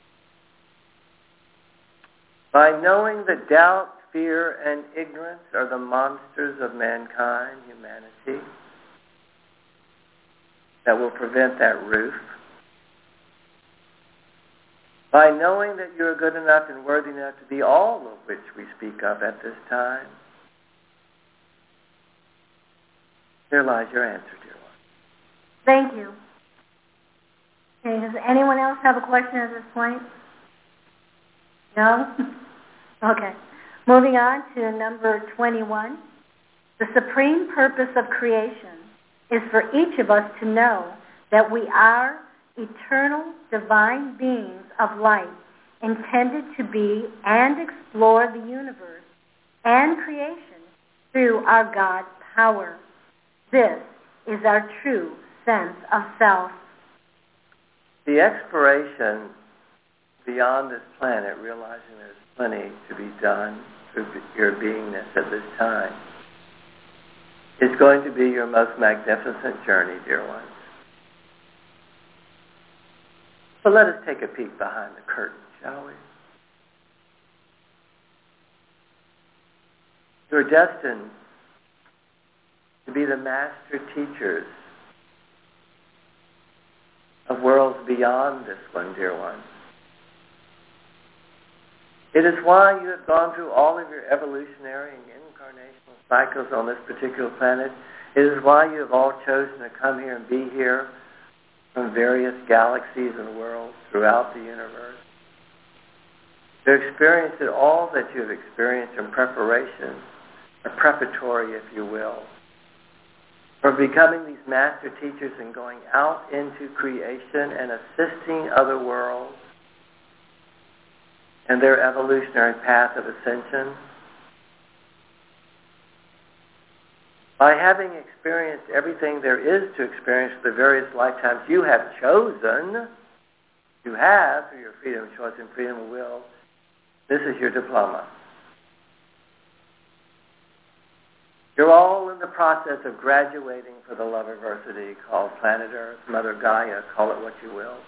by knowing that doubt, fear, and ignorance are the monsters of mankind, humanity, that will prevent that roof, by knowing that you are good enough and worthy enough to be all of which we speak of at this time, here lies your answer, dear one. Thank you. Okay, does anyone else have a question at this point? No? Okay. Moving on to number 21. The supreme purpose of creation is for each of us to know that we are eternal divine beings of light, intended to be and explore the universe and creation through our God power. This is our true sense of self. The exploration beyond this planet, realizing there's plenty to be done through your beingness at this time, is going to be your most magnificent journey, dear ones. So let us take a peek behind the curtain, shall we? You're destined to be the master teachers of worlds beyond this one, dear one. It is why you have gone through all of your evolutionary and incarnational cycles on this particular planet. It is why you have all chosen to come here and be here from various galaxies and worlds throughout the universe. To experience it, all that you have experienced in preparation, or preparatory, if you will, for becoming these master teachers and going out into creation and assisting other worlds in their evolutionary path of ascension. By having experienced everything there is to experience the various lifetimes you have chosen, you have, through your freedom of choice and freedom of will, this is your diploma. You're all in the process of graduating for the love university called Planet Earth, Mother Gaia, call it what you will.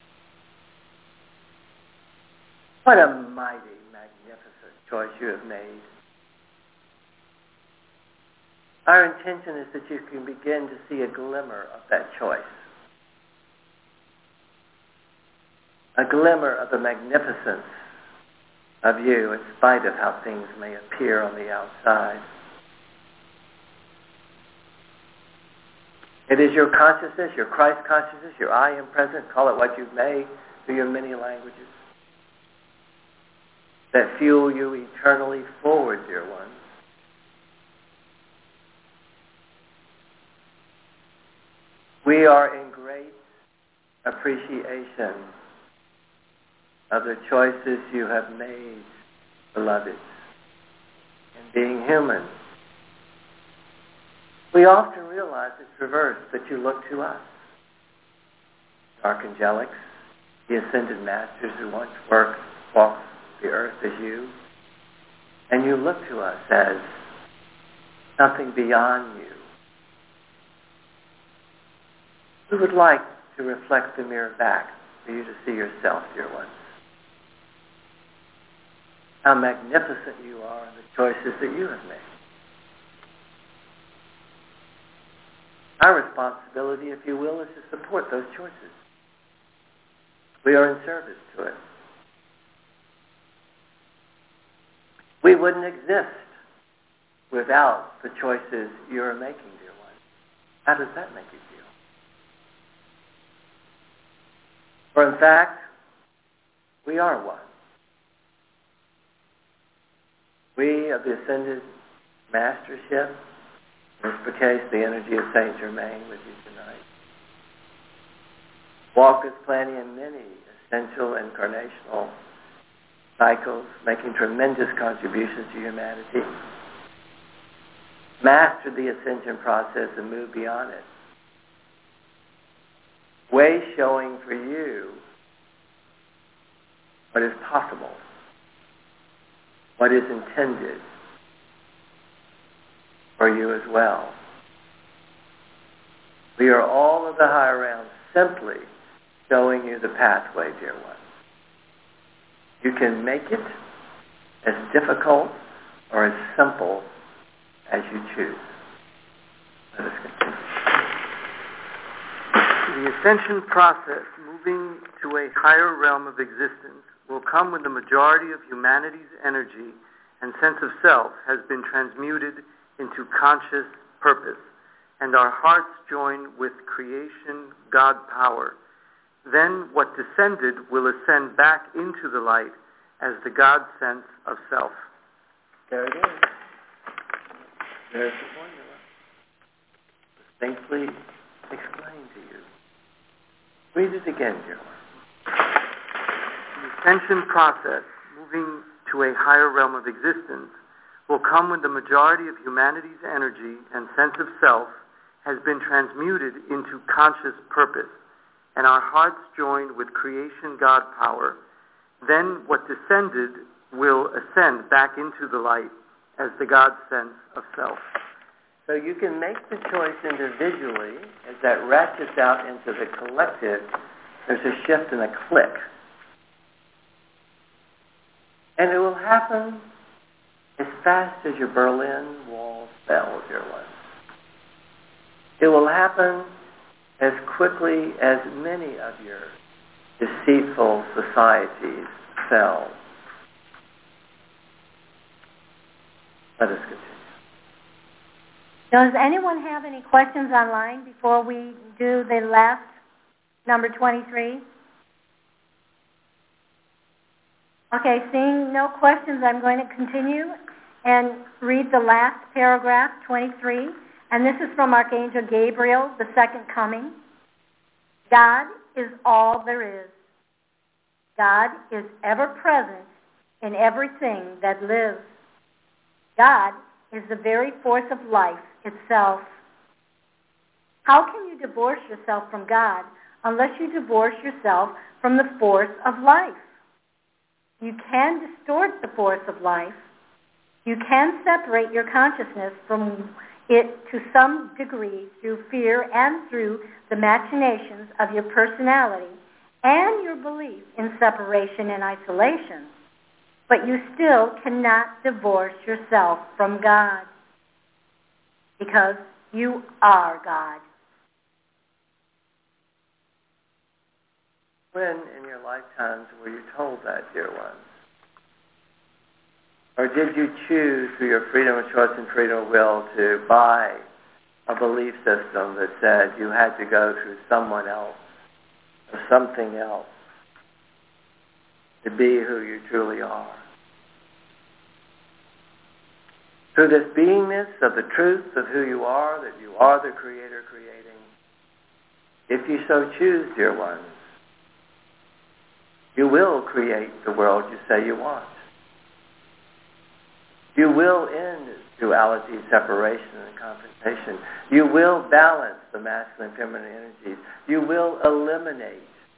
What a mighty, magnificent choice you have made. Our intention is that you can begin to see a glimmer of that choice. A glimmer of the magnificence of you in spite of how things may appear on the outside. It is your consciousness, your Christ consciousness, your I am present, call it what you've made through your many languages, that fuel you eternally forward, dear ones. We are in great appreciation of the choices you have made, beloveds, in being human. We often realize it's reversed, that you look to us, archangelics, the ascended masters who once walked the earth as you, and you look to us as something beyond you. We would like to reflect the mirror back for you to see yourself, dear ones. How magnificent you are in the choices that you have made. Our responsibility, if you will, is to support those choices. We are in service to it. We wouldn't exist without the choices you're making, dear ones. How does that make you feel? For in fact, we are one. We of the Ascended Mastership, in this case, the energy of Saint Germain with you tonight, walk this planet in many essential incarnational cycles, making tremendous contributions to humanity. Master the ascension process and move beyond it. Way showing for you what is possible, what is intended for you as well. We are all of the higher realms simply showing you the pathway, dear one. You can make it as difficult or as simple as you choose. Let us continue. The ascension process, moving to a higher realm of existence, will come when the majority of humanity's energy and sense of self has been transmuted into conscious purpose, and our hearts join with creation God power. Then what descended will ascend back into the light as the God sense of self. There it is. There's the formula. Distinctly explained to you. Read it again, dear one. The ascension process, moving to a higher realm of existence, will come when the majority of humanity's energy and sense of self has been transmuted into conscious purpose, and our hearts joined with creation God power. Then what descended will ascend back into the light as the God sense of self. So you can make the choice individually. As that ratchets out into the collective, there's a shift and a click. And it will happen as fast as your Berlin Wall fell, dear ones. It will happen as quickly as many of your deceitful societies fell. Let us continue. Does anyone have any questions online before we do the last number 23? Okay, seeing no questions, I'm going to continue and read the last paragraph, 23. And this is from Archangel Gabriel, the second coming. God is all there is. God is ever present in everything that lives. God is the very force of life itself. How can you divorce yourself from God unless you divorce yourself from the force of life? You can distort the force of life. You can separate your consciousness from it to some degree through fear and through the machinations of your personality and your belief in separation and isolation. But you still cannot divorce yourself from God because you are God. When in your lifetimes were you told that, dear ones? Or did you choose through your freedom of choice and freedom of will to buy a belief system that said you had to go through someone else or something else to be who you truly are? Through this beingness of the truth of who you are, that you are the Creator creating, if you so choose, dear ones, you will create the world you say you want. You will end duality, separation, and confrontation. You will balance the masculine and feminine energies. You will eliminate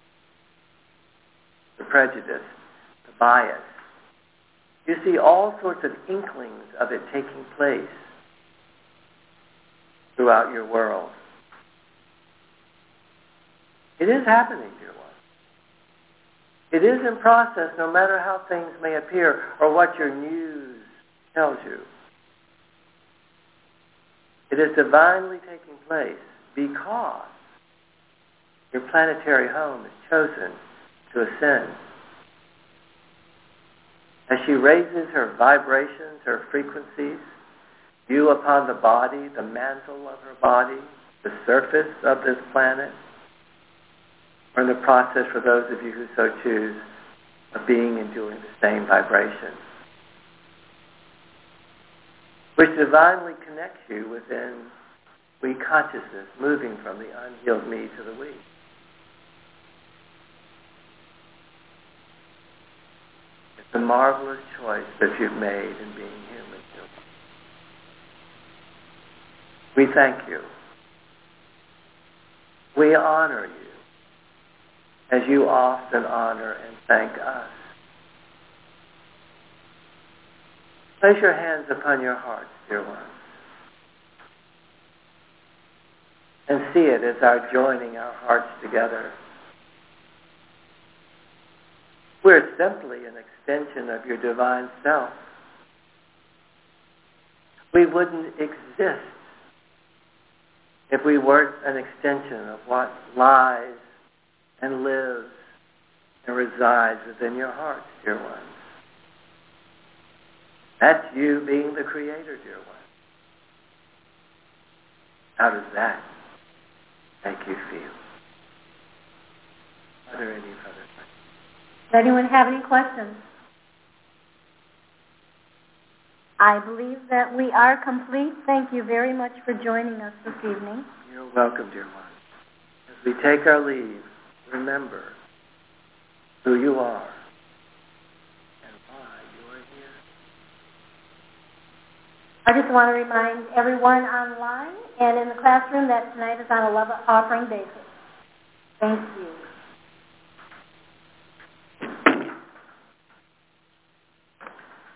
the prejudice, the bias. You see all sorts of inklings of it taking place throughout your world. It is happening, dear ones. It is in process, no matter how things may appear or what your news tells you. It is divinely taking place because your planetary home is chosen to ascend. As she raises her vibrations, her frequencies, you upon the body, the mantle of her body, the surface of this planet, are in the process, for those of you who so choose, of being and doing the same vibration, which divinely connects you within we consciousness, moving from the unhealed me to the we. It's a marvelous choice that you've made in being human. We thank you. We honor you as you often honor and thank us. Place your hands upon your hearts, dear ones, and see it as our joining our hearts together. We're simply an extension of your divine self. We wouldn't exist if we weren't an extension of what lies and lives and resides within your hearts, dear ones. That's you being the creator, dear ones. How does that make you feel? Are there any further questions? Does anyone have any questions? I believe that we are complete. Thank you very much for joining us this evening. You're welcome, dear ones. As we take our leave, remember who you are and why you are here. I just want to remind everyone online and in the classroom that tonight is on a love offering basis. Thank you.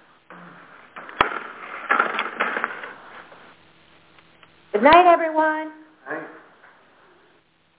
Good night, everyone.